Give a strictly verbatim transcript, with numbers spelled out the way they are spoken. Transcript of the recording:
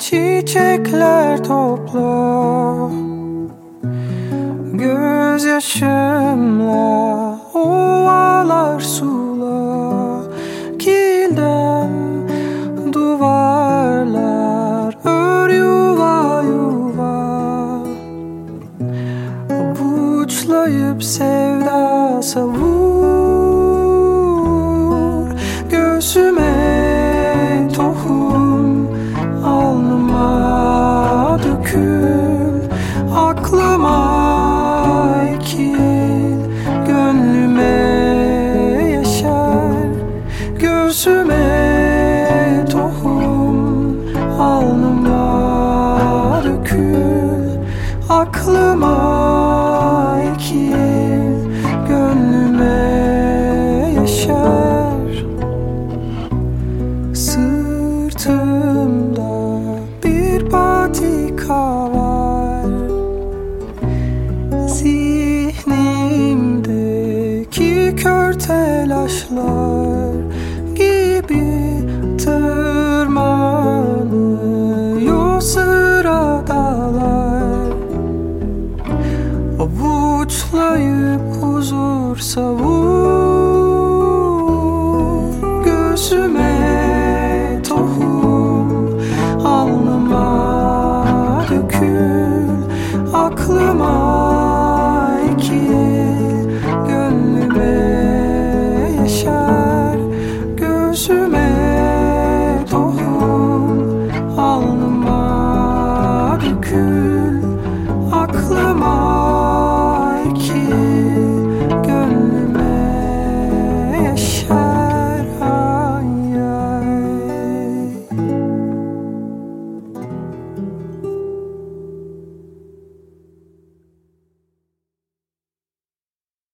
çiçekler topla, gözyaşımla ovalar sula, kilden duvarlar ör yuva yuva, avuçlayıp sevda savur, göğsüme tohum, alnıma dökül, aklıma ekil, gönlüme yaşar, göğsüme tohum, alnıma dökül, aklıma ekil, gönlüme yaşar. Sırtımda bir patika var, zihnimdeki kör telaşlar gibi tırmanıyor sıradalar, avuçlayıp huzur savur, göğsüme tohum, alnıma dökül, aklıma ekil, gönlüme yaşar, göğsüme tohum, alnıma dökül, aklıma